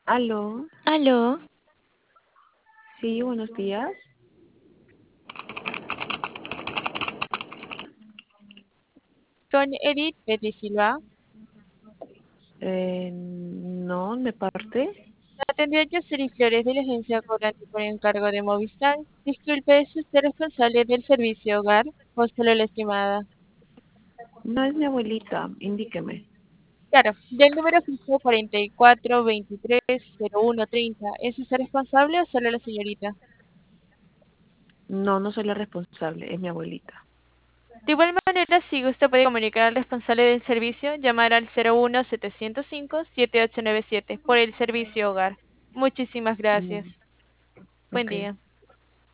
Aló, Aló, sí, buenos días. con Edith Betty Silva. No, me parte. La atendió Yaceli Flores de la agencia Cobrante por encargo de Movistar. Disculpe, ¿es usted responsable del servicio hogar o solo la estimada? No es mi abuelita, indíqueme. Claro, del número fijo 44230130. ¿Es usted responsable o solo la señorita? No, no soy la responsable, es mi abuelita. De igual manera, si gusta puede comunicar al responsable del servicio, llamar al 01705-7897 por el servicio hogar. Muchísimas gracias. Mm, Buen ok. día.